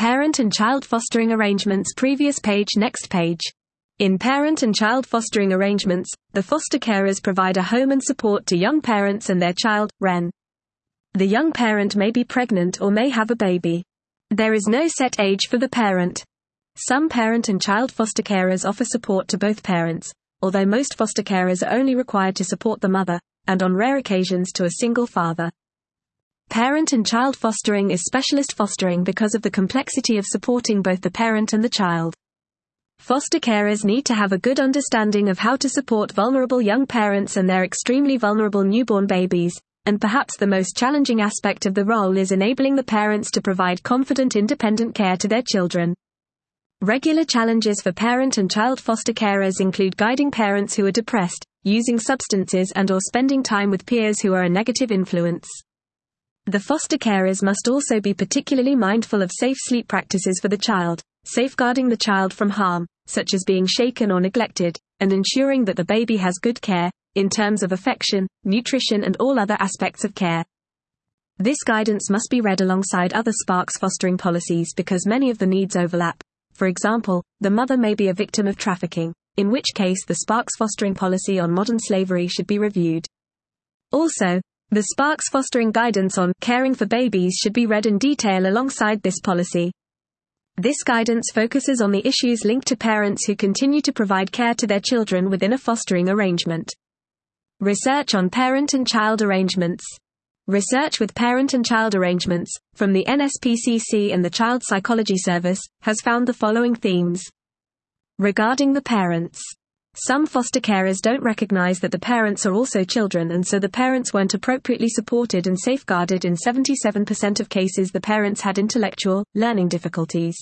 Parent and child fostering arrangements. Previous page. Next page. In parent and child fostering arrangements, the foster carers provide a home and support to young parents and their child, REN. The young parent may be pregnant or may have a baby. There is no set age for the parent. Some parent and child foster carers offer support to both parents, although most foster carers are only required to support the mother, and on rare occasions to a single father. Parent and child fostering is specialist fostering because of the complexity of supporting both the parent and the child. Foster carers need to have a good understanding of how to support vulnerable young parents and their extremely vulnerable newborn babies, and perhaps the most challenging aspect of the role is enabling the parents to provide confident, independent care to their children. Regular challenges for parent and child foster carers include guiding parents who are depressed, using substances and/or spending time with peers who are a negative influence. The foster carers must also be particularly mindful of safe sleep practices for the child, safeguarding the child from harm, such as being shaken or neglected, and ensuring that the baby has good care, in terms of affection, nutrition and all other aspects of care. This guidance must be read alongside other Sparks fostering policies because many of the needs overlap. For example, the mother may be a victim of trafficking, in which case the Sparks fostering policy on modern slavery should be reviewed. Also, the Sparks fostering guidance on caring for babies should be read in detail alongside this policy. This guidance focuses on the issues linked to parents who continue to provide care to their children within a fostering arrangement. Research on parent and child arrangements. Research with parent and child arrangements, from the NSPCC and the Child Psychology Service, has found the following themes. Regarding the parents. Some foster carers don't recognize that the parents are also children, and so the parents weren't appropriately supported and safeguarded. In 77% of cases, the parents had intellectual, learning difficulties.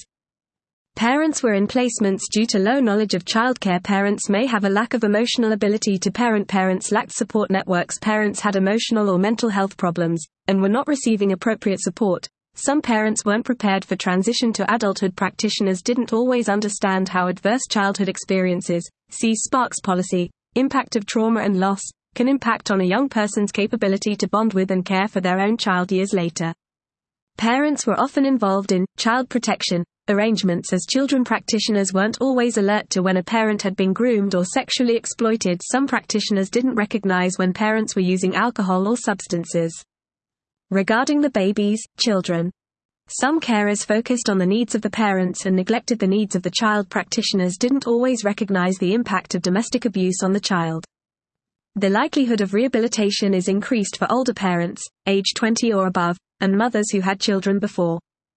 Parents were in placements due to low knowledge of childcare. Parents may have a lack of emotional ability to parent. Parents lacked support networks. Parents had emotional or mental health problems, and were not receiving appropriate support. Some parents weren't prepared for transition to adulthood. Practitioners didn't always understand how adverse childhood experiences, see Sparks policy, impact of trauma and loss, can impact on a young person's capability to bond with and care for their own child years later. Parents were often involved in child protection arrangements as children. Practitioners weren't always alert to when a parent had been groomed or sexually exploited. Some practitioners didn't recognize when parents were using alcohol or substances. Regarding the babies, children. Some carers focused on the needs of the parents and neglected the needs of the child. Practitioners didn't always recognize the impact of domestic abuse on the child. The likelihood of rehabilitation is increased for older parents, age 20 or above, and mothers who had children before.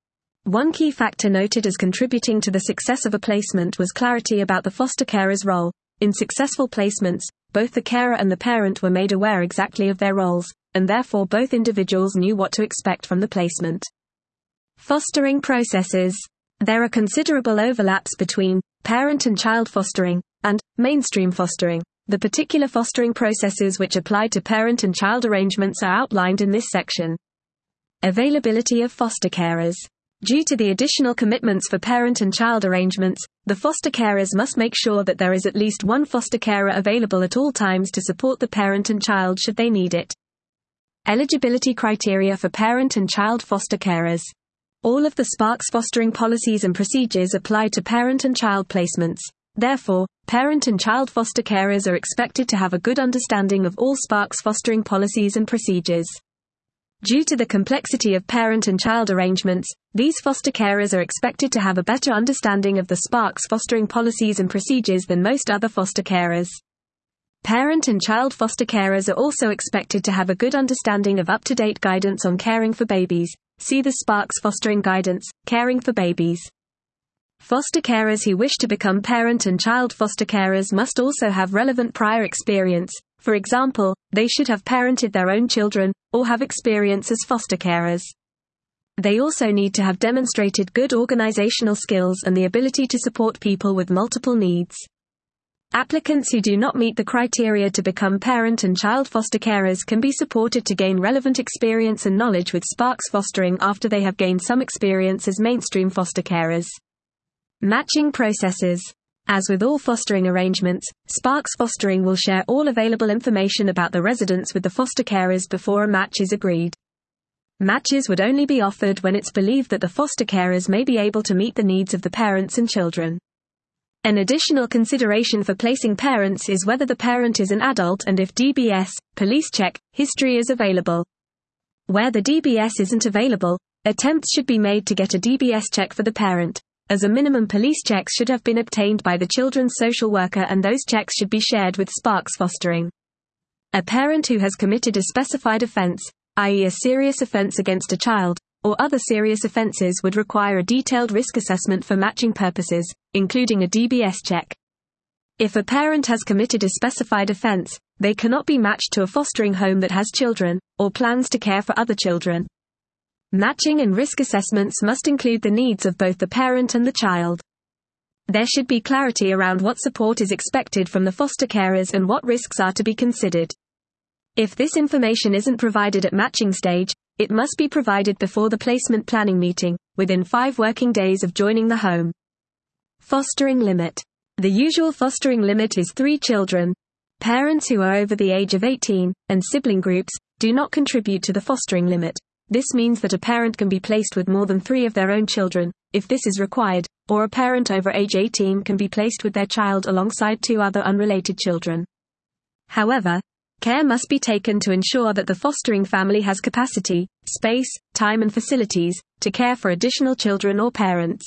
One key factor noted as contributing to the success of a placement was clarity about the foster carer's role. In successful placements, both the carer and the parent were made aware exactly of their roles, and therefore both individuals knew what to expect from the placement. Fostering processes. There are considerable overlaps between parent and child fostering and mainstream fostering. The particular fostering processes which apply to parent and child arrangements are outlined in this section. Availability of foster carers. Due to the additional commitments for parent and child arrangements, the foster carers must make sure that there is at least one foster carer available at all times to support the parent and child should they need it. Eligibility criteria for parent and child foster carers. All of the Sparks fostering policies and procedures apply to parent and child placements. Therefore, parent and child foster carers are expected to have a good understanding of all Sparks fostering policies and procedures. Due to the complexity of parent and child arrangements, these foster carers are expected to have a better understanding of the Sparks fostering policies and procedures than most other foster carers. Parent and child foster carers are also expected to have a good understanding of up-to-date guidance on caring for babies. See the Sparks fostering guidance, Caring for Babies. Foster carers who wish to become parent and child foster carers must also have relevant prior experience. For example, they should have parented their own children, or have experience as foster carers. They also need to have demonstrated good organizational skills and the ability to support people with multiple needs. Applicants who do not meet the criteria to become parent and child foster carers can be supported to gain relevant experience and knowledge with Sparks fostering after they have gained some experience as mainstream foster carers. Matching processes. As with all fostering arrangements, Sparks fostering will share all available information about the residents with the foster carers before a match is agreed. Matches would only be offered when it's believed that the foster carers may be able to meet the needs of the parents and children. An additional consideration for placing parents is whether the parent is an adult and if DBS, police check, history is available. Where the DBS isn't available, attempts should be made to get a DBS check for the parent. As a minimum, police checks should have been obtained by the children's social worker, and those checks should be shared with Sparks Fostering. A parent who has committed a specified offense, i.e. a serious offense against a child, or other serious offenses would require a detailed risk assessment for matching purposes, including a DBS check. If a parent has committed a specified offense, they cannot be matched to a fostering home that has children, or plans to care for other children. Matching and risk assessments must include the needs of both the parent and the child. There should be clarity around what support is expected from the foster carers and what risks are to be considered. If this information isn't provided at matching stage, it must be provided before the placement planning meeting, within 5 working days of joining the home. Fostering limit. The usual fostering limit is 3 children. Parents who are over the age of 18, and sibling groups, do not contribute to the fostering limit. This means that a parent can be placed with more than 3 of their own children, if this is required, or a parent over age 18 can be placed with their child alongside 2 other unrelated children. However, care must be taken to ensure that the fostering family has capacity, space, time and facilities to care for additional children or parents.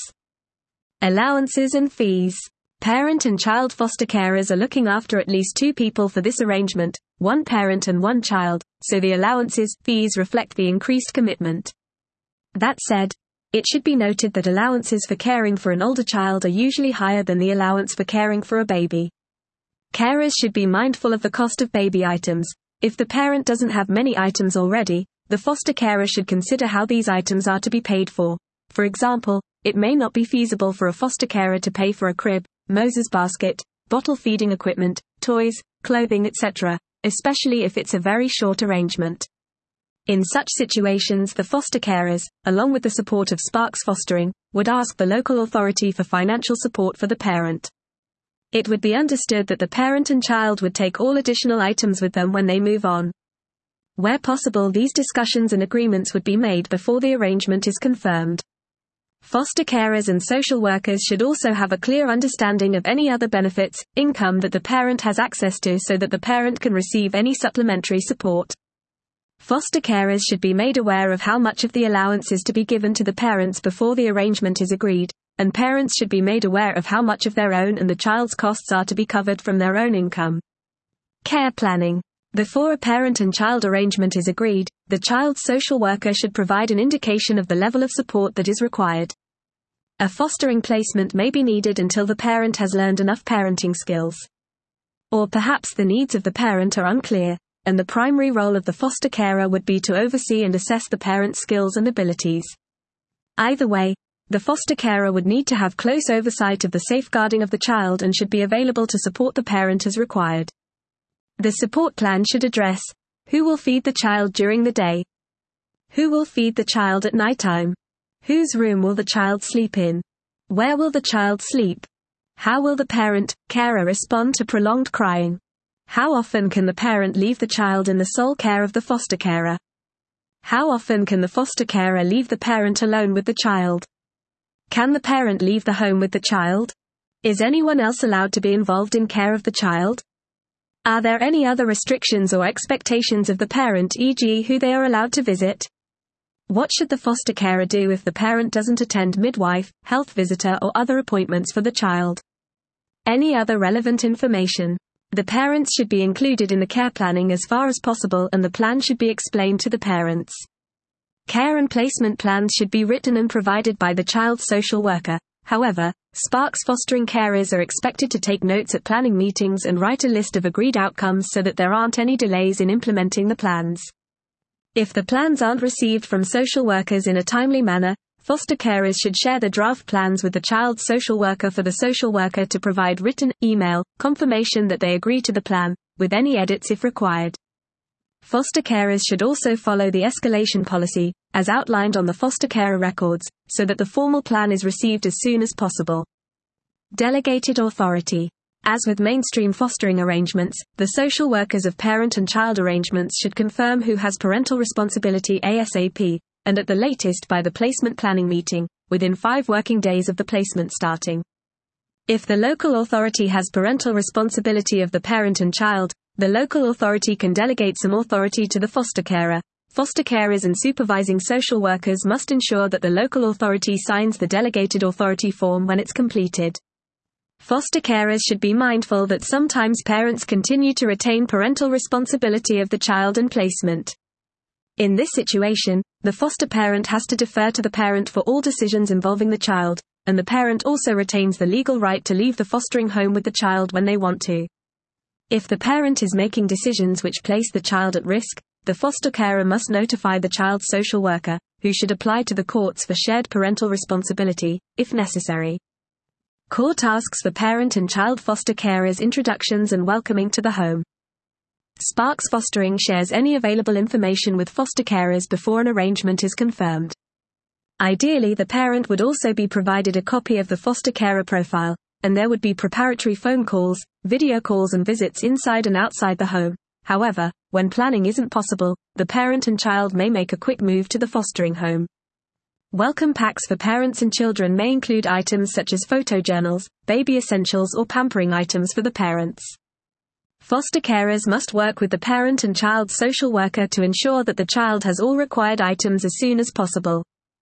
Allowances and fees. Parent and child foster carers are looking after at least 2 people for this arrangement, 1 parent and 1 child, so the allowances, fees reflect the increased commitment. That said, it should be noted that allowances for caring for an older child are usually higher than the allowance for caring for a baby. Carers should be mindful of the cost of baby items. If the parent doesn't have many items already, the foster carer should consider how these items are to be paid for. For example, it may not be feasible for a foster carer to pay for a crib, Moses basket, bottle feeding equipment, toys, clothing, etc., especially if it's a very short arrangement. In such situations, the foster carers, along with the support of Sparks Fostering, would ask the local authority for financial support for the parent. It would be understood that the parent and child would take all additional items with them when they move on. Where possible, these discussions and agreements would be made before the arrangement is confirmed. Foster carers and social workers should also have a clear understanding of any other benefits, income that the parent has access to so that the parent can receive any supplementary support. Foster carers should be made aware of how much of the allowance is to be given to the parents before the arrangement is agreed, and parents should be made aware of how much of their own and the child's costs are to be covered from their own income. Care planning. Before a parent and child arrangement is agreed, the child's social worker should provide an indication of the level of support that is required. A fostering placement may be needed until the parent has learned enough parenting skills. Or perhaps the needs of the parent are unclear, and the primary role of the foster carer would be to oversee and assess the parent's skills and abilities. Either way, the foster carer would need to have close oversight of the safeguarding of the child and should be available to support the parent as required. The support plan should address: who will feed the child during the day? Who will feed the child at nighttime? Whose room will the child sleep in? Where will the child sleep? How will the parent, carer respond to prolonged crying? How often can the parent leave the child in the sole care of the foster carer? How often can the foster carer leave the parent alone with the child? Can the parent leave the home with the child? Is anyone else allowed to be involved in care of the child? Are there any other restrictions or expectations of the parent, e.g., who they are allowed to visit? What should the foster carer do if the parent doesn't attend midwife, health visitor, or other appointments for the child? Any other relevant information. The parents should be included in the care planning as far as possible, and the plan should be explained to the parents. Care and placement plans should be written and provided by the child's social worker. However, Sparks Fostering carers are expected to take notes at planning meetings and write a list of agreed outcomes so that there aren't any delays in implementing the plans. If the plans aren't received from social workers in a timely manner, foster carers should share the draft plans with the child's social worker for the social worker to provide written, email, confirmation that they agree to the plan, with any edits if required. Foster carers should also follow the escalation policy, as outlined on the foster carer records, so that the formal plan is received as soon as possible. Delegated authority. As with mainstream fostering arrangements, the social workers of parent and child arrangements should confirm who has parental responsibility ASAP, and at the latest by the placement planning meeting, within 5 working days of the placement starting. If the local authority has parental responsibility of the parent and child, the local authority can delegate some authority to the foster carer. Foster carers and supervising social workers must ensure that the local authority signs the delegated authority form when it's completed. Foster carers should be mindful that sometimes parents continue to retain parental responsibility of the child and placement. In this situation, the foster parent has to defer to the parent for all decisions involving the child, and the parent also retains the legal right to leave the fostering home with the child when they want to. If the parent is making decisions which place the child at risk, the foster carer must notify the child's social worker, who should apply to the courts for shared parental responsibility, if necessary. Core tasks for parent and child foster carers: introductions and welcoming to the home. Sparks Fostering shares any available information with foster carers before an arrangement is confirmed. Ideally, the parent would also be provided a copy of the foster carer profile, and there would be preparatory phone calls, video calls and visits inside and outside the home. However, when planning isn't possible, the parent and child may make a quick move to the fostering home. Welcome packs for parents and children may include items such as photojournals, baby essentials or pampering items for the parents. Foster carers must work with the parent and child social worker to ensure that the child has all required items as soon as possible.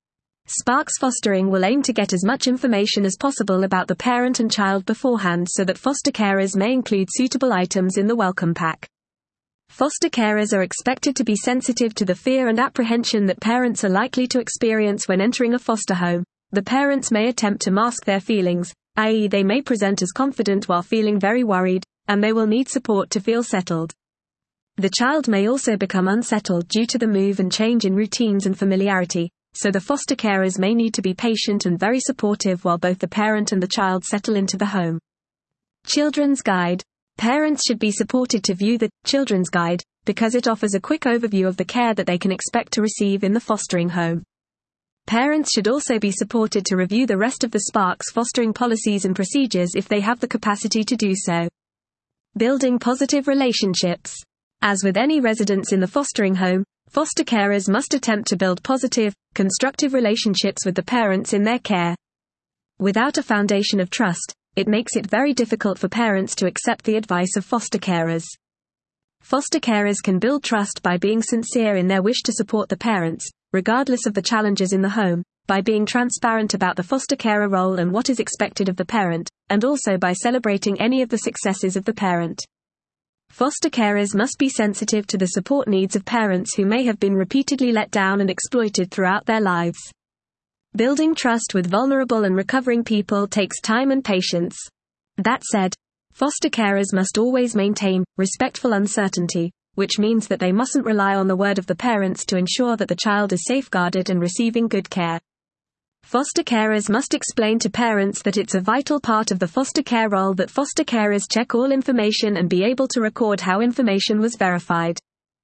Sparks Fostering will aim to get as much information as possible about the parent and child beforehand so that foster carers may include suitable items in the welcome pack. Foster carers are expected to be sensitive to the fear and apprehension that parents are likely to experience when entering a foster home. The parents may attempt to mask their feelings, i.e., they may present as confident while feeling very worried, and they will need support to feel settled. The child may also become unsettled due to the move and change in routines and familiarity, so the foster carers may need to be patient and very supportive while both the parent and the child settle into the home. Children's Guide. Parents should be supported to view the Children's Guide, because it offers a quick overview of the care that they can expect to receive in the fostering home. Parents should also be supported to review the rest of the Sparks fostering policies and procedures if they have the capacity to do so. Building positive relationships. As with any residents in the fostering home, foster carers must attempt to build positive, constructive relationships with the parents in their care. Without a foundation of trust, it makes it very difficult for parents to accept the advice of foster carers. Foster carers can build trust by being sincere in their wish to support the parents, regardless of the challenges in the home, by being transparent about the foster carer role and what is expected of the parent, and also by celebrating any of the successes of the parent. Foster carers must be sensitive to the support needs of parents who may have been repeatedly let down and exploited throughout their lives. Building trust with vulnerable and recovering people takes time and patience. That said, foster carers must always maintain respectful uncertainty, which means that they mustn't rely on the word of the parents to ensure that the child is safeguarded and receiving good care. Foster carers must explain to parents that it's a vital part of the foster care role that foster carers check all information and be able to record how information was verified.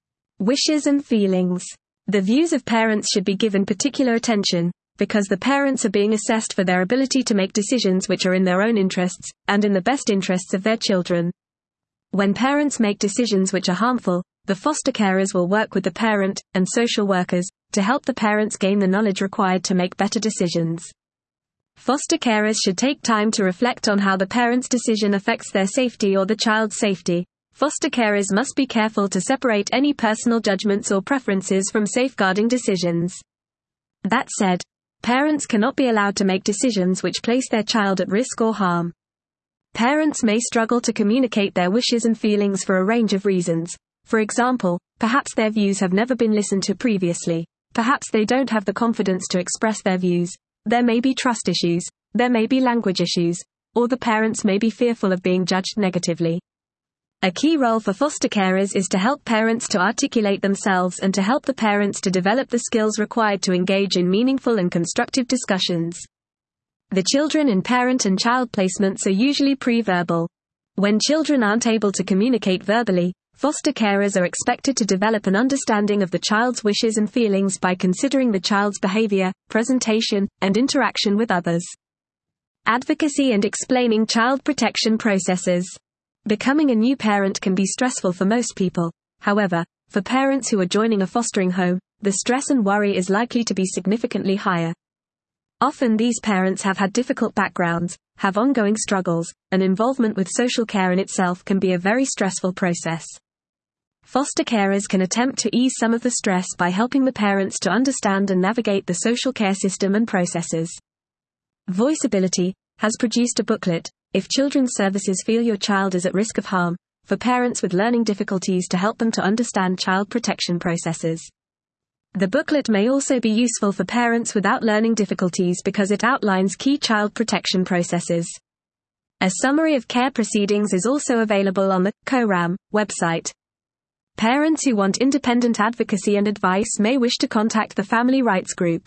Wishes and feelings. The views of parents should be given particular attention, because the parents are being assessed for their ability to make decisions which are in their own interests, and in the best interests of their children. When parents make decisions which are harmful, the foster carers will work with the parent and social workers to help the parents gain the knowledge required to make better decisions. Foster carers should take time to reflect on how the parent's decision affects their safety or the child's safety. Foster carers must be careful to separate any personal judgments or preferences from safeguarding decisions. That said, parents cannot be allowed to make decisions which place their child at risk or harm. Parents may struggle to communicate their wishes and feelings for a range of reasons. For example, perhaps their views have never been listened to previously. Perhaps they don't have the confidence to express their views. There may be trust issues. There may be language issues. Or the parents may be fearful of being judged negatively. A key role for foster carers is to help parents to articulate themselves and to help the parents to develop the skills required to engage in meaningful and constructive discussions. The children in parent and child placements are usually pre-verbal. When children aren't able to communicate verbally, foster carers are expected to develop an understanding of the child's wishes and feelings by considering the child's behavior, presentation, and interaction with others. Advocacy and explaining child protection processes. Becoming a new parent can be stressful for most people. However, for parents who are joining a fostering home, the stress and worry is likely to be significantly higher. Often these parents have had difficult backgrounds, have ongoing struggles, and involvement with social care in itself can be a very stressful process. Foster carers can attempt to ease some of the stress by helping the parents to understand and navigate the social care system and processes. Voiceability has produced a booklet, If Children's Services Feel Your Child is at Risk of Harm, for parents with learning difficulties to help them to understand child protection processes. The booklet may also be useful for parents without learning difficulties because it outlines key child protection processes. A summary of care proceedings is also available on the CORAM website. Parents who want independent advocacy and advice may wish to contact the Family Rights Group.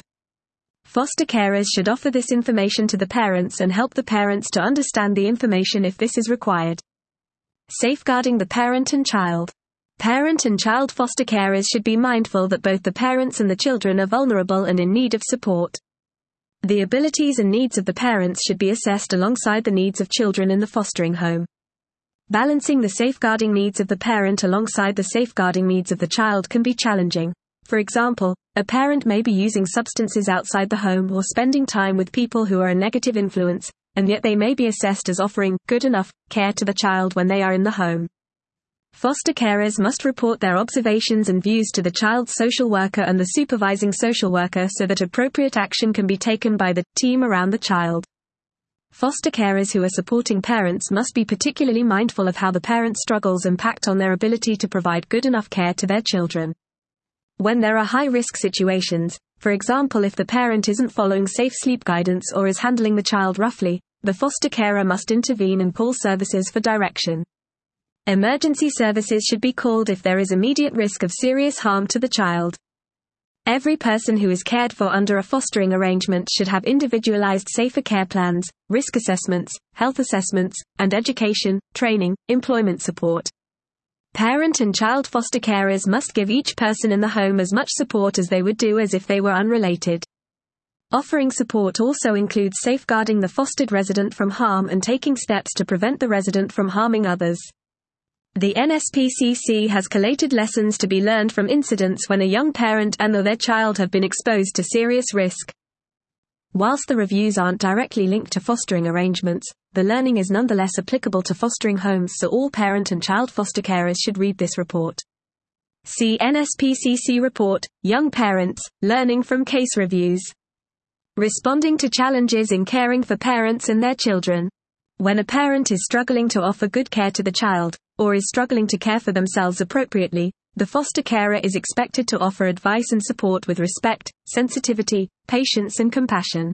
Foster carers should offer this information to the parents and help the parents to understand the information if this is required. Safeguarding the parent and child. Parent and child foster carers should be mindful that both the parents and the children are vulnerable and in need of support. The abilities and needs of the parents should be assessed alongside the needs of children in the fostering home. Balancing the safeguarding needs of the parent alongside the safeguarding needs of the child can be challenging. For example, a parent may be using substances outside the home or spending time with people who are a negative influence, and yet they may be assessed as offering good enough care to the child when they are in the home. Foster carers must report their observations and views to the child's social worker and the supervising social worker so that appropriate action can be taken by the team around the child. Foster carers who are supporting parents must be particularly mindful of how the parents' struggles impact on their ability to provide good enough care to their children. When there are high-risk situations, for example if the parent isn't following safe sleep guidance or is handling the child roughly, the foster carer must intervene and call services for direction. Emergency services should be called if there is immediate risk of serious harm to the child. Every person who is cared for under a fostering arrangement should have individualized safer care plans, risk assessments, health assessments, and education, training, employment support. Parent and child foster carers must give each person in the home as much support as they would do as if they were unrelated. Offering support also includes safeguarding the fostered resident from harm and taking steps to prevent the resident from harming others. The NSPCC has collated lessons to be learned from incidents when a young parent and/or their child have been exposed to serious risk. Whilst the reviews aren't directly linked to fostering arrangements, the learning is nonetheless applicable to fostering homes, so all parent and child foster carers should read this report. See NSPCC report, Young Parents, Learning from Case Reviews. Responding to challenges in caring for parents and their children. When a parent is struggling to offer good care to the child, or is struggling to care for themselves appropriately, the foster carer is expected to offer advice and support with respect, sensitivity, patience and compassion.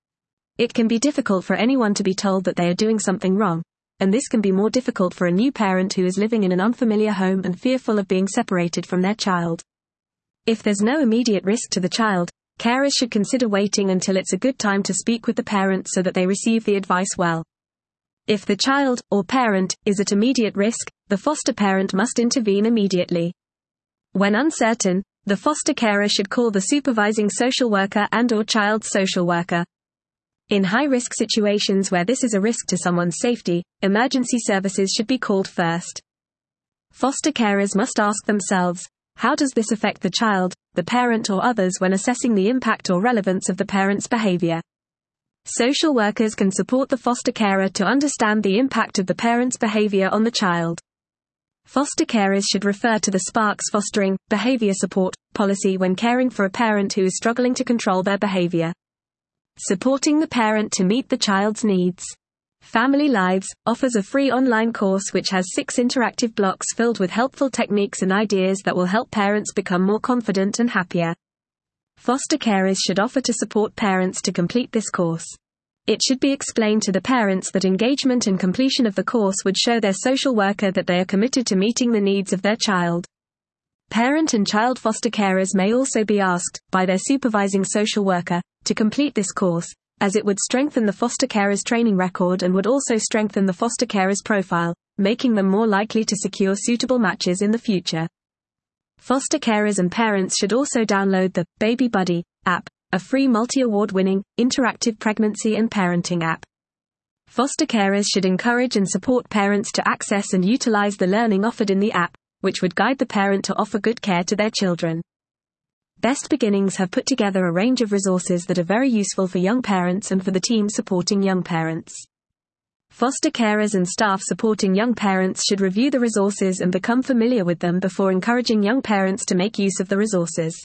It can be difficult for anyone to be told that they are doing something wrong, and this can be more difficult for a new parent who is living in an unfamiliar home and fearful of being separated from their child. If there's no immediate risk to the child, carers should consider waiting until it's a good time to speak with the parent so that they receive the advice well. If the child, or parent, is at immediate risk, the foster parent must intervene immediately. When uncertain, the foster carer should call the supervising social worker and/or child social worker. In high-risk situations where this is a risk to someone's safety, emergency services should be called first. Foster carers must ask themselves, how does this affect the child, the parent or others when assessing the impact or relevance of the parent's behavior? Social workers can support the foster carer to understand the impact of the parent's behavior on the child. Foster carers should refer to the Sparks Fostering Behavior Support policy when caring for a parent who is struggling to control their behavior. Supporting the parent to meet the child's needs. Family Lives offers a free online course which has 6 interactive blocks filled with helpful techniques and ideas that will help parents become more confident and happier. Foster carers should offer to support parents to complete this course. It should be explained to the parents that engagement and completion of the course would show their social worker that they are committed to meeting the needs of their child. Parent and child foster carers may also be asked, by their supervising social worker, to complete this course, as it would strengthen the foster carer's training record and would also strengthen the foster carer's profile, making them more likely to secure suitable matches in the future. Foster carers and parents should also download the Baby Buddy app, a free multi-award winning, interactive pregnancy and parenting app. Foster carers should encourage and support parents to access and utilize the learning offered in the app, which would guide the parent to offer good care to their children. Best Beginnings have put together a range of resources that are very useful for young parents and for the team supporting young parents. Foster carers and staff supporting young parents should review the resources and become familiar with them before encouraging young parents to make use of the resources.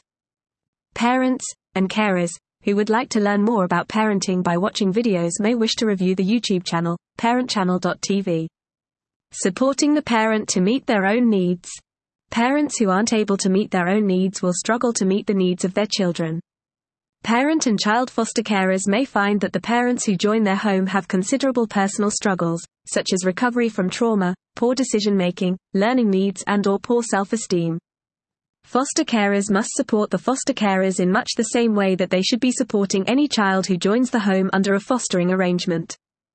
Parents and carers who would like to learn more about parenting by watching videos may wish to review the YouTube channel, parentchannel.tv. Supporting the parent to meet their own needs. Parents who aren't able to meet their own needs will struggle to meet the needs of their children. Parent and child foster carers may find that the parents who join their home have considerable personal struggles, such as recovery from trauma, poor decision-making, learning needs and/or poor self-esteem. Foster carers must support the foster carers in much the same way that they should be supporting any child who joins the home under a fostering arrangement.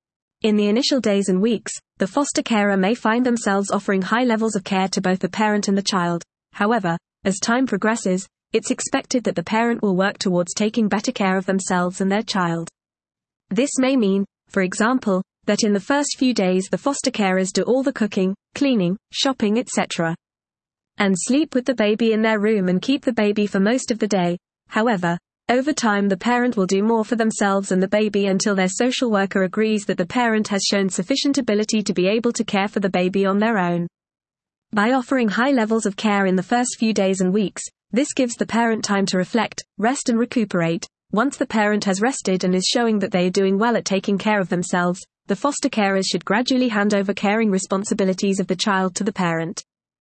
In the initial days and weeks, the foster carer may find themselves offering high levels of care to both the parent and the child. However, as time progresses, it's expected that the parent will work towards taking better care of themselves and their child. This may mean, for example, that in the first few days the foster carers do all the cooking, cleaning, shopping, etc. and sleep with the baby in their room and keep the baby for most of the day. However, over time the parent will do more for themselves and the baby until their social worker agrees that the parent has shown sufficient ability to be able to care for the baby on their own. By offering high levels of care in the first few days and weeks, this gives the parent time to reflect, rest and recuperate. Once the parent has rested and is showing that they are doing well at taking care of themselves, the foster carers should gradually hand over caring responsibilities of the child to the parent.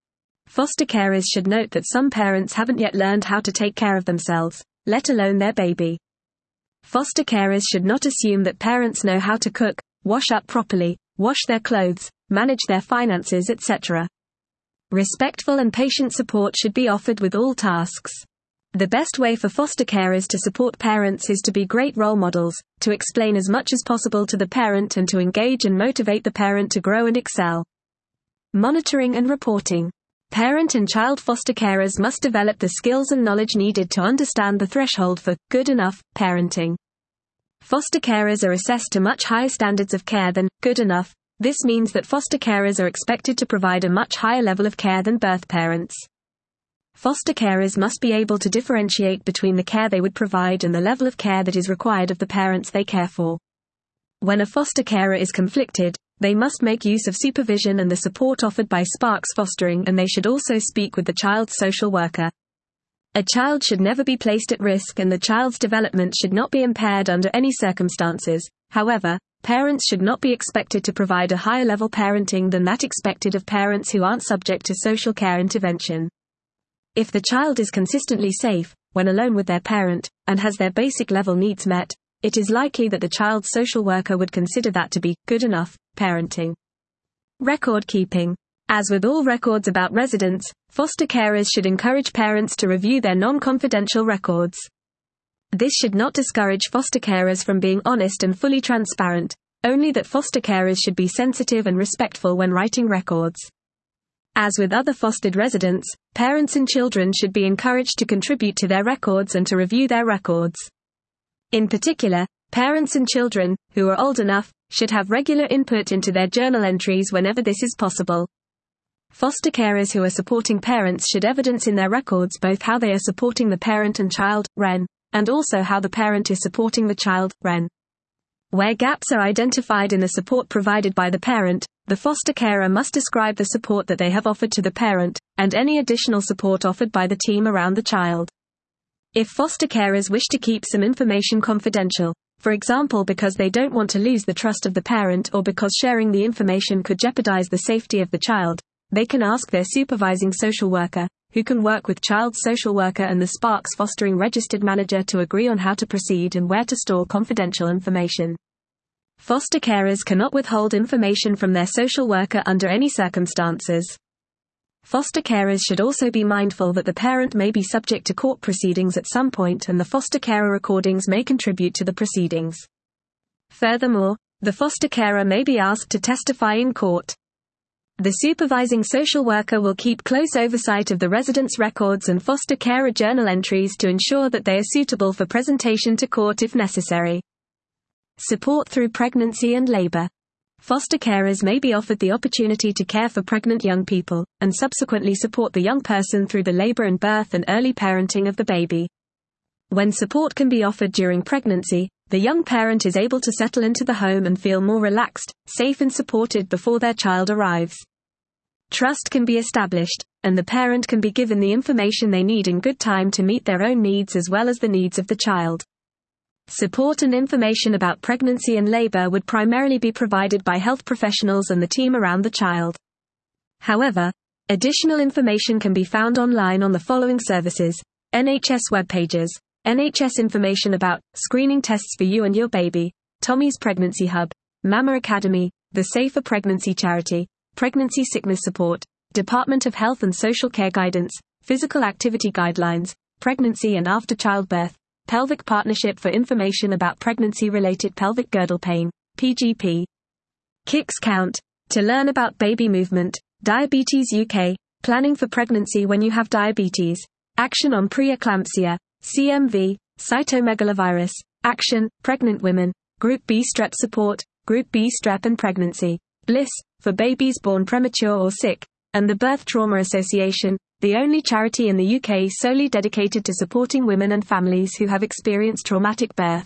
Foster carers should note that some parents haven't yet learned how to take care of themselves, let alone their baby. Foster carers should not assume that parents know how to cook, wash up properly, wash their clothes, manage their finances, etc. Respectful and patient support should be offered with all tasks. The best way for foster carers to support parents is to be great role models, to explain as much as possible to the parent and to engage and motivate the parent to grow and excel. Monitoring and reporting. Parent and child foster carers must develop the skills and knowledge needed to understand the threshold for good enough parenting. Foster carers are assessed to much higher standards of care than good enough. This means that foster carers are expected to provide a much higher level of care than birth parents. Foster carers must be able to differentiate between the care they would provide and the level of care that is required of the parents they care for. When a foster carer is conflicted, they must make use of supervision and the support offered by Sparks Fostering, and they should also speak with the child's social worker. A child should never be placed at risk and the child's development should not be impaired under any circumstances. However, parents should not be expected to provide a higher level parenting than that expected of parents who aren't subject to social care intervention. If the child is consistently safe, when alone with their parent, and has their basic level needs met, it is likely that the child's social worker would consider that to be good enough parenting. Record keeping. As with all records about residents, foster carers should encourage parents to review their non-confidential records. This should not discourage foster carers from being honest and fully transparent, only that foster carers should be sensitive and respectful when writing records. As with other fostered residents, parents and children should be encouraged to contribute to their records and to review their records. In particular, parents and children, who are old enough, should have regular input into their journal entries whenever this is possible. Foster carers who are supporting parents should evidence in their records both how they are supporting the parent and child, REN, and also how the parent is supporting the child, REN. Where gaps are identified in the support provided by the parent, the foster carer must describe the support that they have offered to the parent, and any additional support offered by the team around the child. If foster carers wish to keep some information confidential, for example because they don't want to lose the trust of the parent or because sharing the information could jeopardize the safety of the child, they can ask their supervising social worker, who can work with child's social worker and the Sparks Fostering registered manager to agree on how to proceed and where to store confidential information. Foster carers cannot withhold information from their social worker under any circumstances. Foster carers should also be mindful that the parent may be subject to court proceedings at some point and the foster carer recordings may contribute to the proceedings. Furthermore, the foster carer may be asked to testify in court. The supervising social worker will keep close oversight of the resident's records and foster carer journal entries to ensure that they are suitable for presentation to court if necessary. Support through pregnancy and labor. Foster carers may be offered the opportunity to care for pregnant young people, and subsequently support the young person through the labor and birth and early parenting of the baby. When support can be offered during pregnancy, the young parent is able to settle into the home and feel more relaxed, safe and supported before their child arrives. Trust can be established, and the parent can be given the information they need in good time to meet their own needs as well as the needs of the child. Support and information about pregnancy and labor would primarily be provided by health professionals and the team around the child. However, additional information can be found online on the following services: NHS web pages, NHS information about screening tests for you and your baby, Tommy's Pregnancy Hub, Mama Academy, the Safer Pregnancy Charity, Pregnancy Sickness Support, Department of Health and Social Care Guidance, Physical Activity Guidelines, Pregnancy and After Childbirth, Pelvic Partnership for information about pregnancy-related pelvic girdle pain, PGP. Kicks Count, to learn about baby movement, Diabetes UK, planning for pregnancy when you have diabetes, action on preeclampsia, CMV, cytomegalovirus, action, pregnant women, Group B strep support, Group B strep and pregnancy, Bliss, for babies born premature or sick, and the Birth Trauma Association, the only charity in the UK solely dedicated to supporting women and families who have experienced traumatic birth.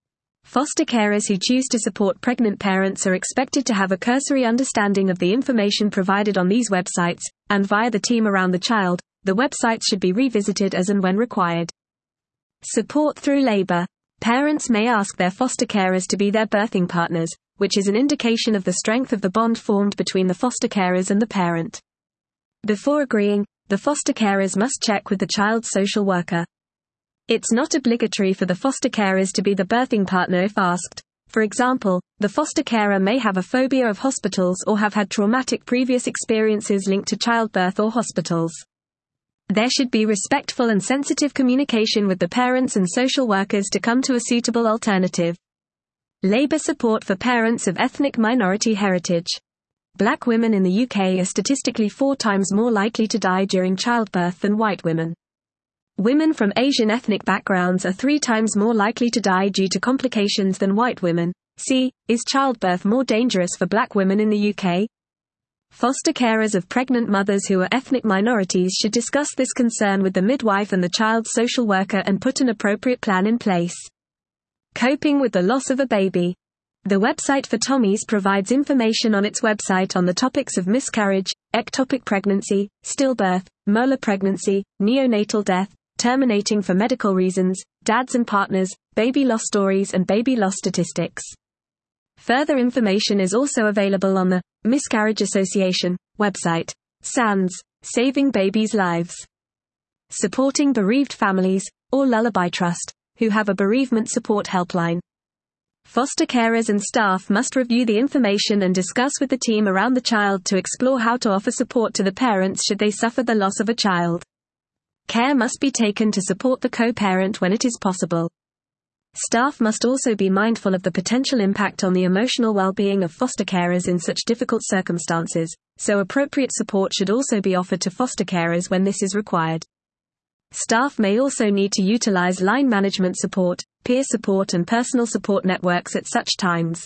Foster carers who choose to support pregnant parents are expected to have a cursory understanding of the information provided on these websites, and via the team around the child, the websites should be revisited as and when required. Support through labor. Parents may ask their foster carers to be their birthing partners, which is an indication of the strength of the bond formed between the foster carers and the parent. Before agreeing, the foster carers must check with the child's social worker. It's not obligatory for the foster carers to be the birthing partner if asked. For example, the foster carer may have a phobia of hospitals or have had traumatic previous experiences linked to childbirth or hospitals. There should be respectful and sensitive communication with the parents and social workers to come to a suitable alternative. Labor support for parents of ethnic minority heritage. Black women in the UK are statistically 4 times more likely to die during childbirth than white women. Women from Asian ethnic backgrounds are 3 times more likely to die due to complications than white women. C. Is childbirth more dangerous for black women in the UK? Foster carers of pregnant mothers who are ethnic minorities should discuss this concern with the midwife and the child's social worker and put an appropriate plan in place. Coping with the loss of a baby. The website for Tommy's provides information on its website on the topics of miscarriage, ectopic pregnancy, stillbirth, molar pregnancy, neonatal death, terminating for medical reasons, dads and partners, baby loss stories and baby loss statistics. Further information is also available on the Miscarriage Association website. SANS, Saving Babies' Lives. Supporting bereaved families, or Lullaby Trust, who have a bereavement support helpline. Foster carers and staff must review the information and discuss with the team around the child to explore how to offer support to the parents should they suffer the loss of a child. Care must be taken to support the co-parent when it is possible. Staff must also be mindful of the potential impact on the emotional well-being of foster carers in such difficult circumstances, so appropriate support should also be offered to foster carers when this is required. Staff may also need to utilize line management support, peer support and personal support networks at such times.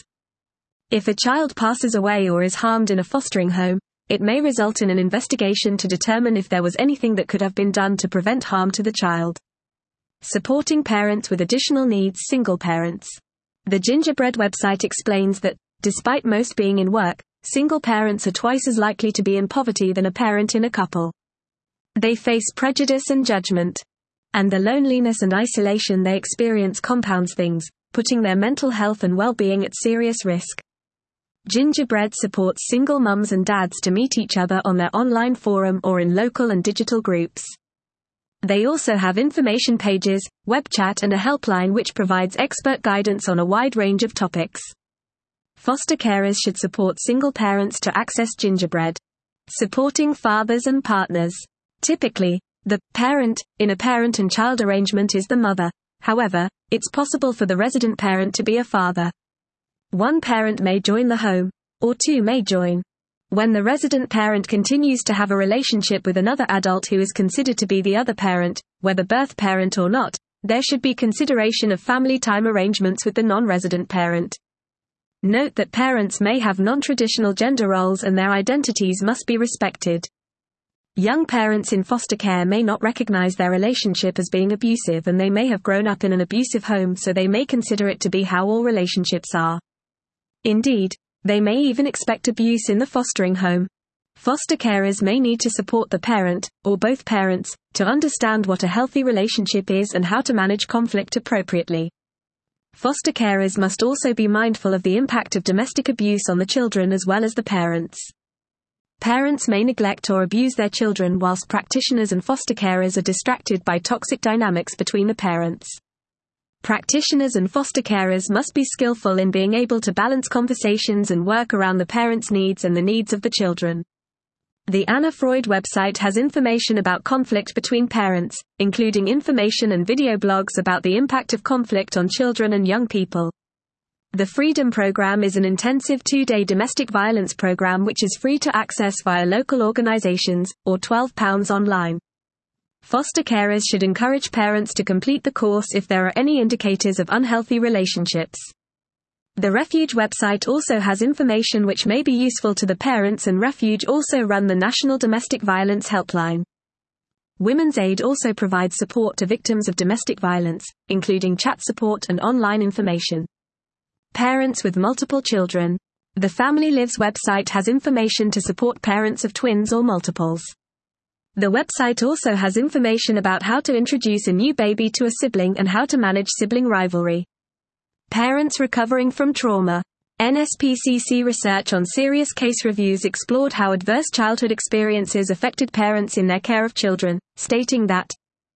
If a child passes away or is harmed in a fostering home, it may result in an investigation to determine if there was anything that could have been done to prevent harm to the child. Supporting parents with additional needs, single parents. The Gingerbread website explains that, despite most being in work, single parents are twice as likely to be in poverty than a parent in a couple. They face prejudice and judgment. And the loneliness and isolation they experience compounds things, putting their mental health and well-being at serious risk. Gingerbread supports single mums and dads to meet each other on their online forum or in local and digital groups. They also have information pages, web chat and a helpline which provides expert guidance on a wide range of topics. Foster carers should support single parents to access Gingerbread. Supporting fathers and partners. Typically, the parent in a parent and child arrangement is the mother. However, it's possible for the resident parent to be a father. One parent may join the home, or 2 may join. When the resident parent continues to have a relationship with another adult who is considered to be the other parent, whether birth parent or not, There should be consideration of family time arrangements with the non-resident parent. Note that parents may have non-traditional gender roles and their identities must be respected. Young parents in foster care may not recognize their relationship as being abusive, and they may have grown up in an abusive home, so they may consider it to be how all relationships are. Indeed, they may even expect abuse in the fostering home. Foster carers may need to support the parent, or both parents, to understand what a healthy relationship is and how to manage conflict appropriately. Foster carers must also be mindful of the impact of domestic abuse on the children as well as the parents. Parents may neglect or abuse their children whilst practitioners and foster carers are distracted by toxic dynamics between the parents. Practitioners and foster carers must be skillful in being able to balance conversations and work around the parents' needs and the needs of the children. The Anna Freud website has information about conflict between parents, including information and video blogs about the impact of conflict on children and young people. The Freedom Program is an intensive 2-day domestic violence program which is free to access via local organizations, or £12 online. Foster carers should encourage parents to complete the course if there are any indicators of unhealthy relationships. The Refuge website also has information which may be useful to the parents, and Refuge also run the National Domestic Violence Helpline. Women's Aid also provides support to victims of domestic violence, including chat support and online information. Parents with multiple children. The Family Lives website has information to support parents of twins or multiples. The website also has information about how to introduce a new baby to a sibling and how to manage sibling rivalry. Parents recovering from trauma. NSPCC research on serious case reviews explored how adverse childhood experiences affected parents in their care of children, stating that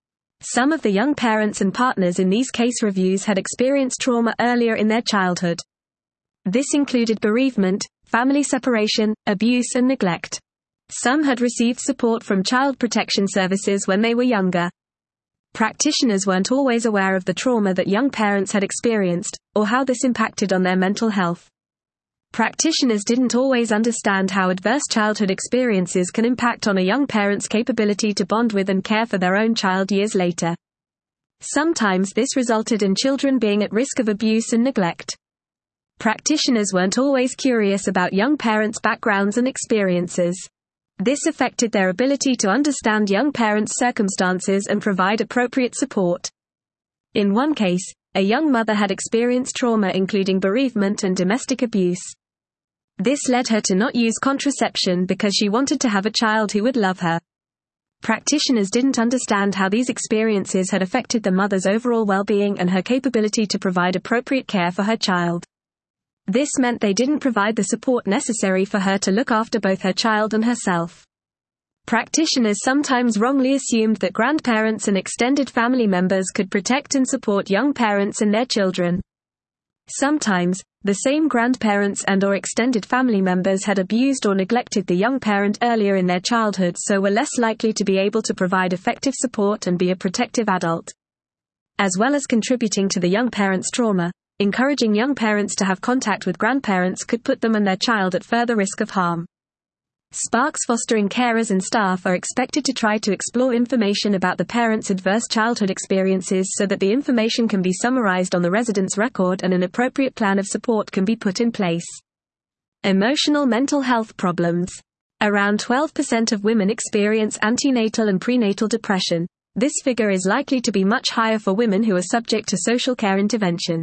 some of the young parents and partners in these case reviews had experienced trauma earlier in their childhood. This included bereavement, family separation, abuse and neglect. Some had received support from child protection services when they were younger. Practitioners weren't always aware of the trauma that young parents had experienced, or how this impacted on their mental health. Practitioners didn't always understand how adverse childhood experiences can impact on a young parent's capability to bond with and care for their own child years later. Sometimes this resulted in children being at risk of abuse and neglect. Practitioners weren't always curious about young parents' backgrounds and experiences. This affected their ability to understand young parents' circumstances and provide appropriate support. In one case, a young mother had experienced trauma including bereavement and domestic abuse. This led her to not use contraception because she wanted to have a child who would love her. Practitioners didn't understand how these experiences had affected the mother's overall well-being and her capability to provide appropriate care for her child. This meant they didn't provide the support necessary for her to look after both her child and herself. Practitioners sometimes wrongly assumed that grandparents and extended family members could protect and support young parents and their children. Sometimes, the same grandparents and/or extended family members had abused or neglected the young parent earlier in their childhood, so were less likely to be able to provide effective support and be a protective adult. As well as contributing to the young parent's trauma, encouraging young parents to have contact with grandparents could put them and their child at further risk of harm. Sparks fostering carers and staff are expected to try to explore information about the parent's adverse childhood experiences so that the information can be summarized on the resident's record and an appropriate plan of support can be put in place. Emotional mental health problems. Around 12% of women experience antenatal and prenatal depression. This figure is likely to be much higher for women who are subject to social care intervention.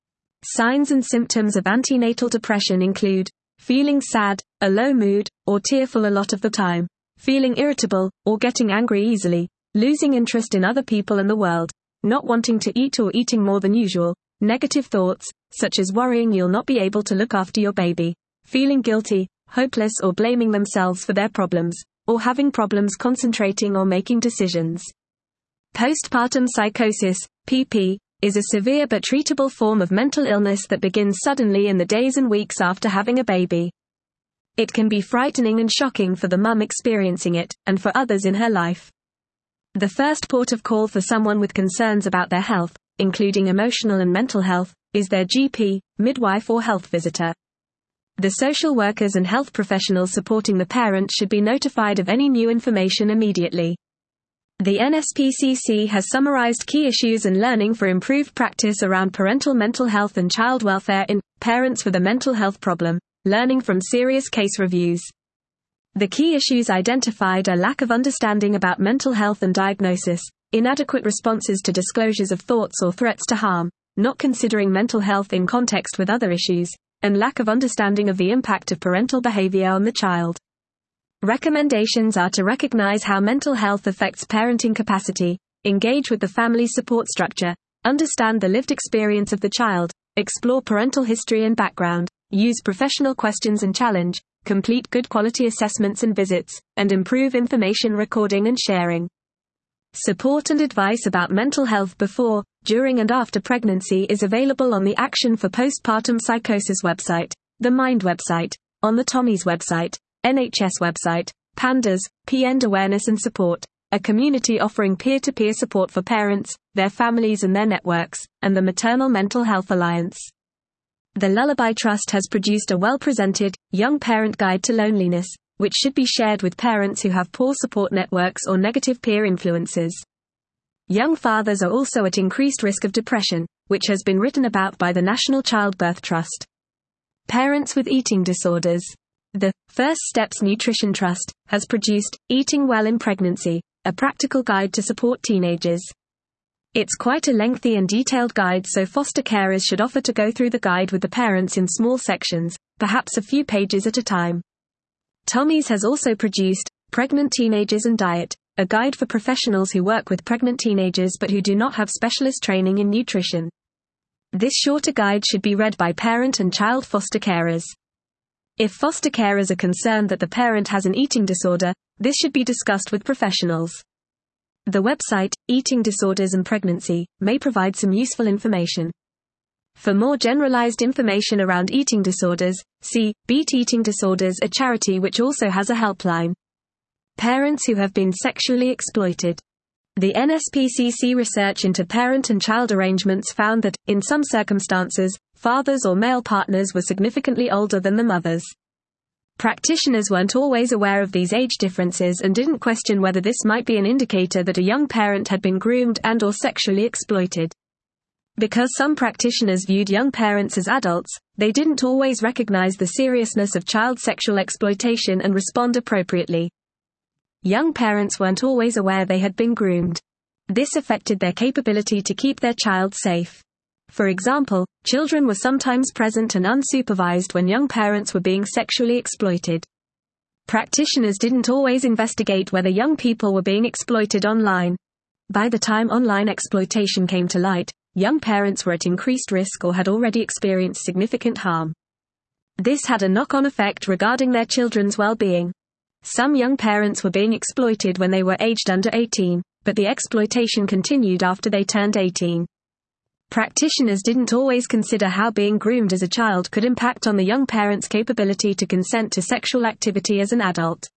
Signs and symptoms of antenatal depression include feeling sad, a low mood, or tearful a lot of the time, feeling irritable, or getting angry easily, losing interest in other people and the world, not wanting to eat or eating more than usual, negative thoughts, such as worrying you'll not be able to look after your baby, feeling guilty, hopeless or blaming themselves for their problems, or having problems concentrating or making decisions. Postpartum psychosis, PP, is a severe but treatable form of mental illness that begins suddenly in the days and weeks after having a baby. It can be frightening and shocking for the mum experiencing it, and for others in her life. The first port of call for someone with concerns about their health, including emotional and mental health, is their GP, midwife or health visitor. The social workers and health professionals supporting the parent should be notified of any new information immediately. The NSPCC has summarized key issues and learning for improved practice around parental mental health and child welfare in Parents with a Mental Health Problem, Learning from Serious Case Reviews. The key issues identified are lack of understanding about mental health and diagnosis, inadequate responses to disclosures of thoughts or threats to harm, not considering mental health in context with other issues, and lack of understanding of the impact of parental behavior on the child. Recommendations are to recognize how mental health affects parenting capacity, engage with the family support structure, understand the lived experience of the child, explore parental history and background, use professional questions and challenge, complete good quality assessments and visits, and improve information recording and sharing. Support and advice about mental health before, during and after pregnancy is available on the Action for Postpartum Psychosis website, the Mind website, on the Tommy's website, NHS website, PANDAS, P-End Awareness and Support, a community offering peer-to-peer support for parents, their families and their networks, and the Maternal Mental Health Alliance. The Lullaby Trust has produced a well-presented, Young Parent Guide to Loneliness, which should be shared with parents who have poor support networks or negative peer influences. Young fathers are also at increased risk of depression, which has been written about by the National Childbirth Trust. Parents with eating disorders. The First Steps Nutrition Trust has produced Eating Well in Pregnancy, a practical guide to support teenagers. It's quite a lengthy and detailed guide, so foster carers should offer to go through the guide with the parents in small sections, perhaps a few pages at a time. Tommy's has also produced Pregnant Teenagers and Diet, a guide for professionals who work with pregnant teenagers but who do not have specialist training in nutrition. This shorter guide should be read by parent and child foster carers. If foster carers are concerned that the parent has an eating disorder, this should be discussed with professionals. The website, Eating Disorders and Pregnancy, may provide some useful information. For more generalized information around eating disorders, see Beat Eating Disorders, a charity which also has a helpline. Parents who have been sexually exploited. The NSPCC research into parent and child arrangements found that, in some circumstances, fathers or male partners were significantly older than the mothers. Practitioners weren't always aware of these age differences and didn't question whether this might be an indicator that a young parent had been groomed and/or sexually exploited. Because some practitioners viewed young parents as adults, they didn't always recognize the seriousness of child sexual exploitation and respond appropriately. Young parents weren't always aware they had been groomed. This affected their capability to keep their child safe. For example, children were sometimes present and unsupervised when young parents were being sexually exploited. Practitioners didn't always investigate whether young people were being exploited online. By the time online exploitation came to light, young parents were at increased risk or had already experienced significant harm. This had a knock-on effect regarding their children's well-being. Some young parents were being exploited when they were aged under 18, but the exploitation continued after they turned 18. Practitioners didn't always consider how being groomed as a child could impact on the young parent's capability to consent to sexual activity as an adult.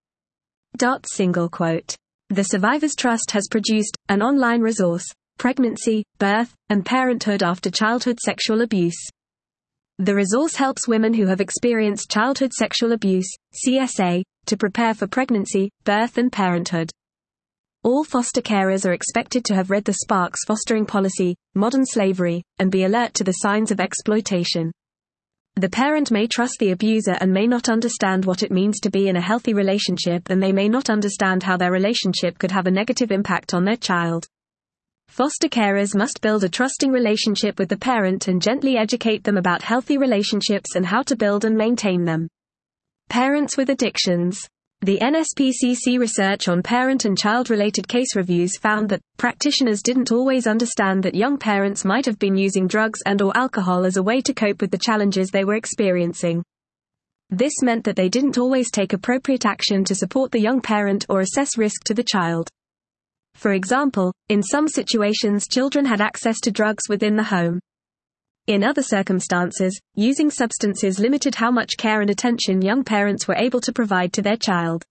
The Survivors Trust has produced an online resource, Pregnancy, Birth, and Parenthood After Childhood Sexual Abuse. The resource helps women who have experienced childhood sexual abuse, CSA, to prepare for pregnancy, birth, and parenthood. All foster carers are expected to have read the Sparks Fostering Policy, Modern Slavery, and be alert to the signs of exploitation. The parent may trust the abuser and may not understand what it means to be in a healthy relationship, and they may not understand how their relationship could have a negative impact on their child. Foster carers must build a trusting relationship with the parent and gently educate them about healthy relationships and how to build and maintain them. Parents with addictions. The NSPCC research on parent and child-related case reviews found that practitioners didn't always understand that young parents might have been using drugs and/or alcohol as a way to cope with the challenges they were experiencing. This meant that they didn't always take appropriate action to support the young parent or assess risk to the child. For example, in some situations children had access to drugs within the home. In other circumstances, using substances limited how much care and attention young parents were able to provide to their child.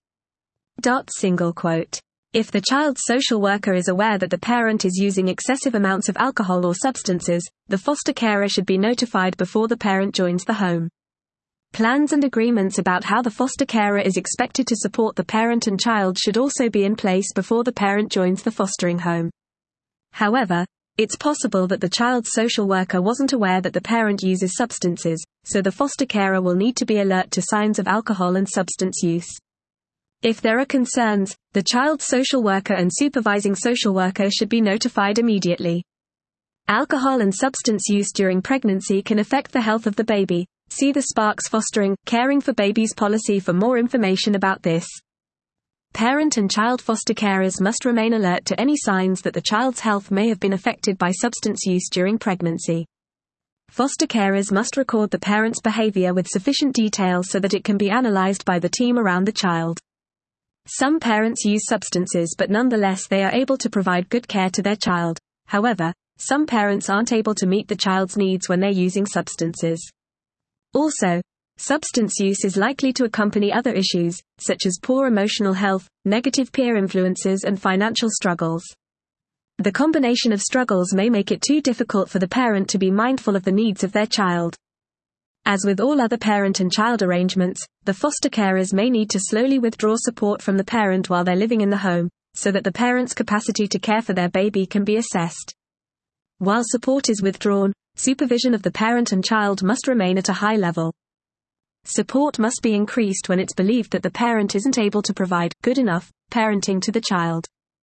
If the child's social worker is aware that the parent is using excessive amounts of alcohol or substances, the foster carer should be notified before the parent joins the home. Plans and agreements about how the foster carer is expected to support the parent and child should also be in place before the parent joins the fostering home. However, it's possible that the child's social worker wasn't aware that the parent uses substances, so the foster carer will need to be alert to signs of alcohol and substance use. If there are concerns, the child's social worker and supervising social worker should be notified immediately. Alcohol and substance use during pregnancy can affect the health of the baby. See the Sparks Fostering, Caring for Babies policy for more information about this. Parent and child foster carers must remain alert to any signs that the child's health may have been affected by substance use during pregnancy. Foster carers must record the parent's behavior with sufficient detail so that it can be analyzed by the team around the child. Some parents use substances, but nonetheless they are able to provide good care to their child. However, some parents aren't able to meet the child's needs when they're using substances. Also, substance use is likely to accompany other issues, such as poor emotional health, negative peer influences, and financial struggles. The combination of struggles may make it too difficult for the parent to be mindful of the needs of their child. As with all other parent and child arrangements, the foster carers may need to slowly withdraw support from the parent while they're living in the home, so that the parent's capacity to care for their baby can be assessed. While support is withdrawn, supervision of the parent and child must remain at a high level. Support must be increased when it's believed that the parent isn't able to provide good enough parenting to the child.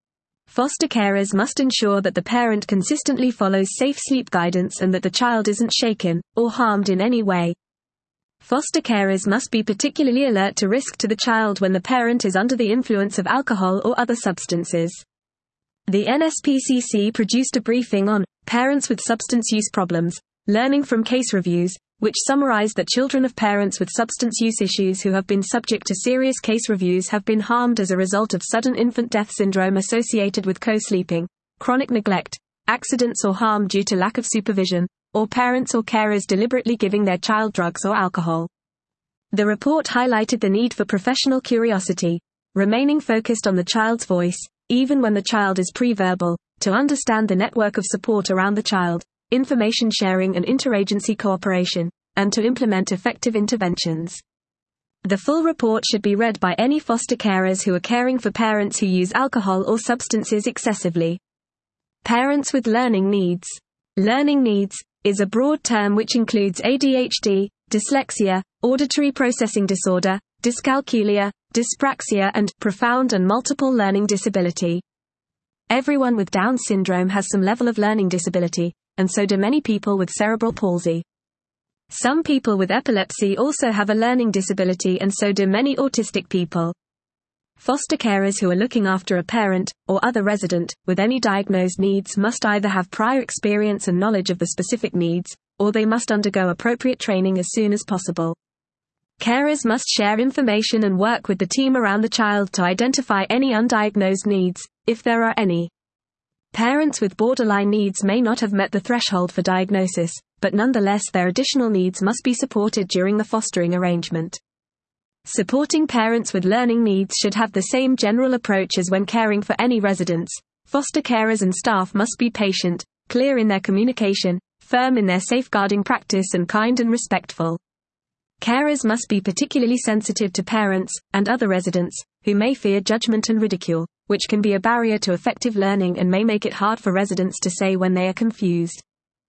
Foster carers must ensure that the parent consistently follows safe sleep guidance and that the child isn't shaken or harmed in any way. Foster carers must be particularly alert to risk to the child when the parent is under the influence of alcohol or other substances. The NSPCC produced a briefing on parents with substance use problems, learning from case reviews, which summarized that children of parents with substance use issues who have been subject to serious case reviews have been harmed as a result of sudden infant death syndrome associated with co-sleeping, chronic neglect, accidents or harm due to lack of supervision, or parents or carers deliberately giving their child drugs or alcohol. The report highlighted the need for professional curiosity, remaining focused on the child's voice, even when the child is pre-verbal, to understand the network of support around the child, information sharing and interagency cooperation, and to implement effective interventions. The full report should be read by any foster carers who are caring for parents who use alcohol or substances excessively. Parents with learning needs. Learning needs is a broad term which includes ADHD, dyslexia, auditory processing disorder, dyscalculia, dyspraxia, and profound and multiple learning disability. Everyone with Down syndrome has some level of learning disability, and so do many people with cerebral palsy. Some people with epilepsy also have a learning disability, and so do many autistic people. Foster carers who are looking after a parent, or other resident, with any diagnosed needs must either have prior experience and knowledge of the specific needs, or they must undergo appropriate training as soon as possible. Carers must share information and work with the team around the child to identify any undiagnosed needs, if there are any. Parents with borderline needs may not have met the threshold for diagnosis, but nonetheless their additional needs must be supported during the fostering arrangement. Supporting parents with learning needs should have the same general approach as when caring for any residents. Foster carers and staff must be patient, clear in their communication, firm in their safeguarding practice, and kind and respectful. Carers must be particularly sensitive to parents, and other residents, who may fear judgment and ridicule, which can be a barrier to effective learning and may make it hard for residents to say when they are confused.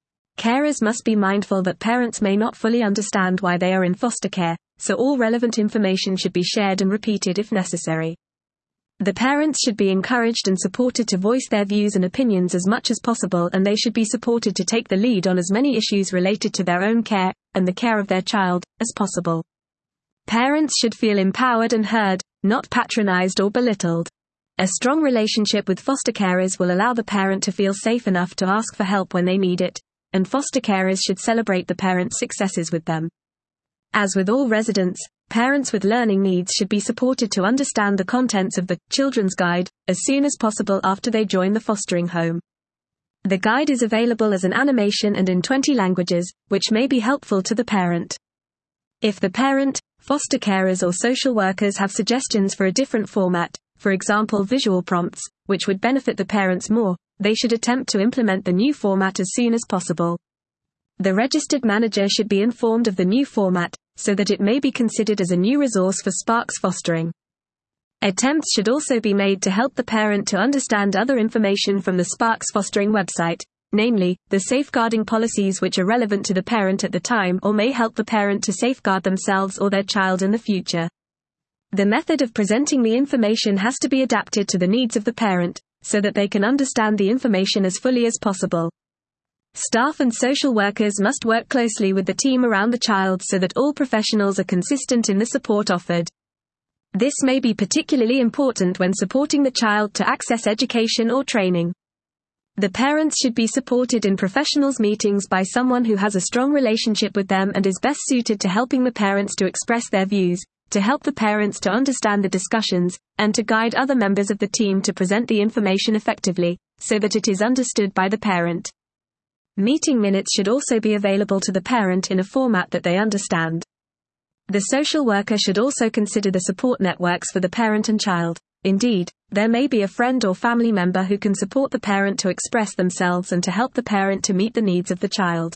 Carers must be mindful that parents may not fully understand why they are in foster care, so all relevant information should be shared and repeated if necessary. The parents should be encouraged and supported to voice their views and opinions as much as possible, and they should be supported to take the lead on as many issues related to their own care, and the care of their child, as possible. Parents should feel empowered and heard, not patronized or belittled. A strong relationship with foster carers will allow the parent to feel safe enough to ask for help when they need it, and foster carers should celebrate the parent's successes with them. As with all residents, parents with learning needs should be supported to understand the contents of the Children's Guide as soon as possible after they join the fostering home. The guide is available as an animation and in 20 languages, which may be helpful to the parent. If the parent, foster carers or social workers have suggestions for a different format, for example visual prompts, which would benefit the parents more, they should attempt to implement the new format as soon as possible. The registered manager should be informed of the new format, so that it may be considered as a new resource for Sparks fostering. Attempts should also be made to help the parent to understand other information from the Sparks fostering website, namely, the safeguarding policies which are relevant to the parent at the time or may help the parent to safeguard themselves or their child in the future. The method of presenting the information has to be adapted to the needs of the parent, so that they can understand the information as fully as possible. Staff and social workers must work closely with the team around the child so that all professionals are consistent in the support offered. This may be particularly important when supporting the child to access education or training. The parents should be supported in professionals' meetings by someone who has a strong relationship with them and is best suited to helping the parents to express their views, to help the parents to understand the discussions, and to guide other members of the team to present the information effectively, so that it is understood by the parent. Meeting minutes should also be available to the parent in a format that they understand. The social worker should also consider the support networks for the parent and child. Indeed, there may be a friend or family member who can support the parent to express themselves and to help the parent to meet the needs of the child.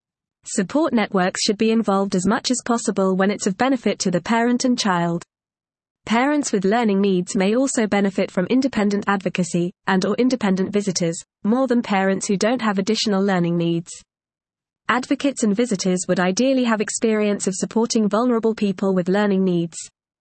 Support networks should be involved as much as possible when it's of benefit to the parent and child. Parents with learning needs may also benefit from independent advocacy, and/or independent visitors, more than parents who don't have additional learning needs. Advocates and visitors would ideally have experience of supporting vulnerable people with learning needs.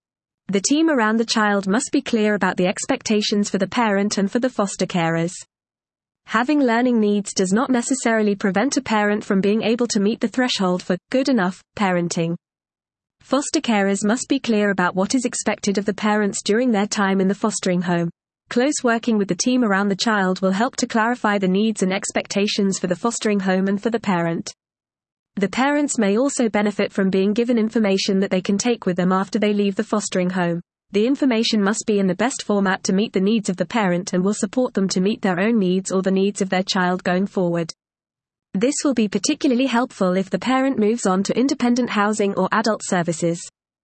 The team around the child must be clear about the expectations for the parent and for the foster carers. Having learning needs does not necessarily prevent a parent from being able to meet the threshold for good enough parenting. Foster carers must be clear about what is expected of the parents during their time in the fostering home. Close working with the team around the child will help to clarify the needs and expectations for the fostering home and for the parent. The parents may also benefit from being given information that they can take with them after they leave the fostering home. The information must be in the best format to meet the needs of the parent and will support them to meet their own needs or the needs of their child going forward. This will be particularly helpful if the parent moves on to independent housing or adult services.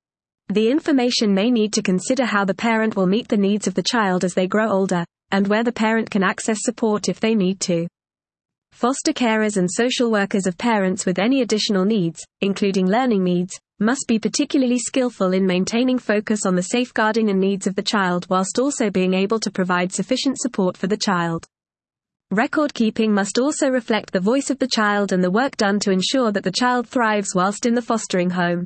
The information may need to consider how the parent will meet the needs of the child as they grow older, and where the parent can access support if they need to. Foster carers and social workers of parents with any additional needs, including learning needs, must be particularly skillful in maintaining focus on the safeguarding and needs of the child whilst also being able to provide sufficient support for the child. Record keeping must also reflect the voice of the child and the work done to ensure that the child thrives whilst in the fostering home.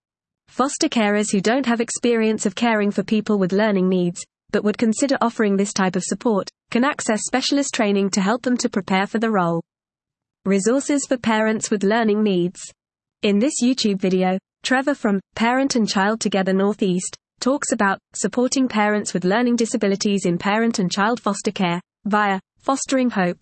Foster carers who don't have experience of caring for people with learning needs, but would consider offering this type of support, can access specialist training to help them to prepare for the role. Resources for parents with learning needs. In this YouTube video, Trevor from Parent and Child Together Northeast talks about supporting parents with learning disabilities in parent and child foster care via Fostering Hope.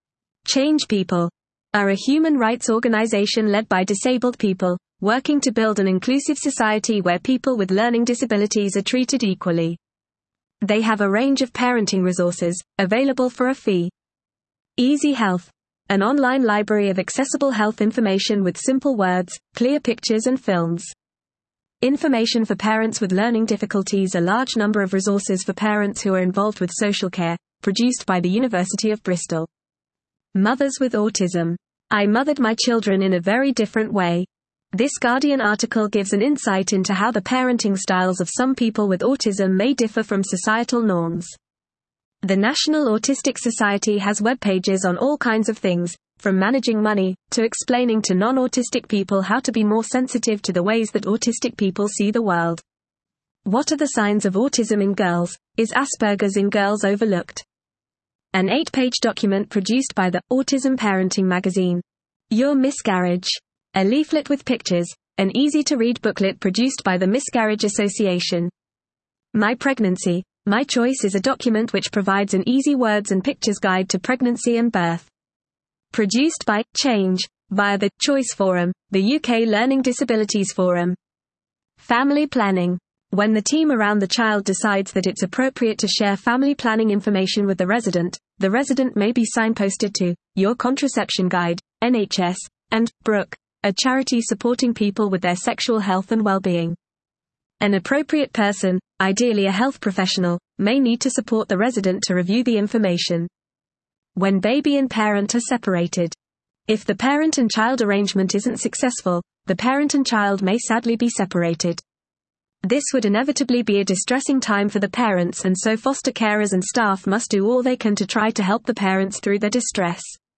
Change People are a human rights organization led by disabled people, working to build an inclusive society where people with learning disabilities are treated equally. They have a range of parenting resources, available for a fee. Easy Health, an online library of accessible health information with simple words, clear pictures and films. Information for parents with learning difficulties. A large number of resources for parents who are involved with social care, produced by the University of Bristol. Mothers with Autism. I mothered my children in a very different way. This Guardian article gives an insight into how the parenting styles of some people with autism may differ from societal norms. The National Autistic Society has web pages on all kinds of things, from managing money, to explaining to non-autistic people how to be more sensitive to the ways that autistic people see the world. What are the signs of autism in girls? Is Asperger's in girls overlooked? An 8-page document produced by the Autism Parenting magazine. Your Miscarriage. A leaflet with pictures, an easy-to-read booklet produced by the Miscarriage Association. My Pregnancy, My Choice is a document which provides an easy words and pictures guide to pregnancy and birth. Produced by Change, via the Choice Forum, the UK Learning Disabilities Forum. Family Planning. When the team around the child decides that it's appropriate to share family planning information with the resident may be signposted to Your Contraception Guide, NHS, and Brooke, a charity supporting people with their sexual health and well-being. An appropriate person, ideally a health professional, may need to support the resident to review the information. When baby and parent are separated. If the parent and child arrangement isn't successful, the parent and child may sadly be separated. This would inevitably be a distressing time for the parents, and so foster carers and staff must do all they can to try to help the parents through their distress.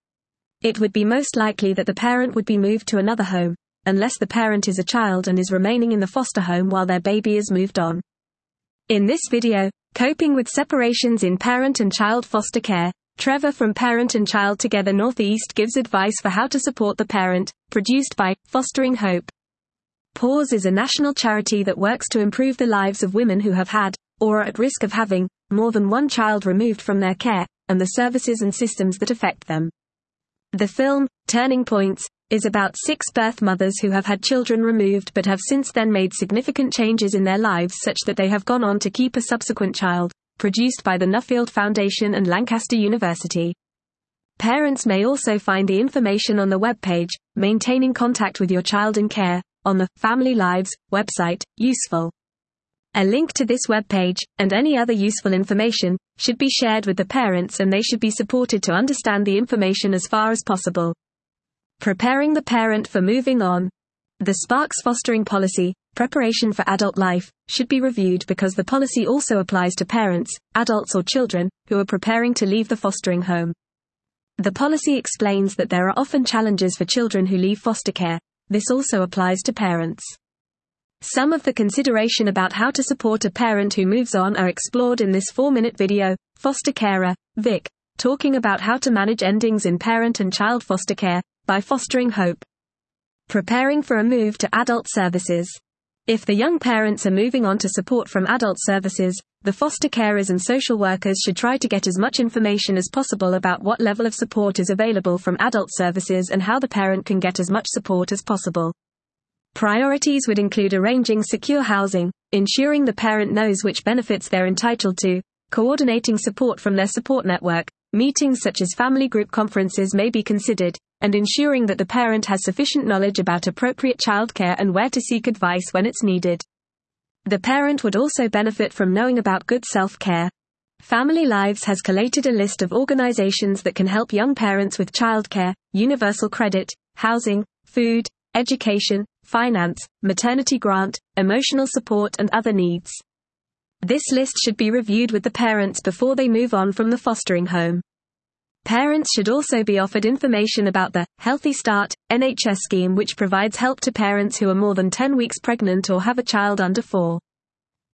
It would be most likely that the parent would be moved to another home, unless the parent is a child and is remaining in the foster home while their baby is moved on. In this video, Coping with Separations in Parent and Child Foster Care, Trevor from Parent and Child Together Northeast gives advice for how to support the parent, produced by Fostering Hope. PAWS is a national charity that works to improve the lives of women who have had, or are at risk of having, more than one child removed from their care, and the services and systems that affect them. The film, Turning Points, is about 6 birth mothers who have had children removed but have since then made significant changes in their lives such that they have gone on to keep a subsequent child, produced by the Nuffield Foundation and Lancaster University. Parents may also find the information on the webpage, Maintaining Contact with Your Child in Care, on the Family Lives website, useful. A link to this webpage, and any other useful information, should be shared with the parents, and they should be supported to understand the information as far as possible. Preparing the parent for moving on. The Sparks Fostering Policy, Preparation for Adult Life, should be reviewed because the policy also applies to parents, adults or children, who are preparing to leave the fostering home. The policy explains that there are often challenges for children who leave foster care. This also applies to parents. Some of the consideration about how to support a parent who moves on are explored in this 4-minute video. Foster carer, Vic, talking about how to manage endings in parent and child foster care, by Fostering Hope. Preparing for a move to adult services. If the young parents are moving on to support from adult services, the foster carers and social workers should try to get as much information as possible about what level of support is available from adult services and how the parent can get as much support as possible. Priorities would include arranging secure housing, ensuring the parent knows which benefits they're entitled to, coordinating support from their support network, meetings such as family group conferences may be considered, and ensuring that the parent has sufficient knowledge about appropriate childcare and where to seek advice when it's needed. The parent would also benefit from knowing about good self-care. Family Lives has collated a list of organizations that can help young parents with childcare, universal credit, housing, food, education, finance, maternity grant, emotional support and other needs. This list should be reviewed with the parents before they move on from the fostering home. Parents should also be offered information about the Healthy Start NHS scheme, which provides help to parents who are more than 10 weeks pregnant or have a child under 4.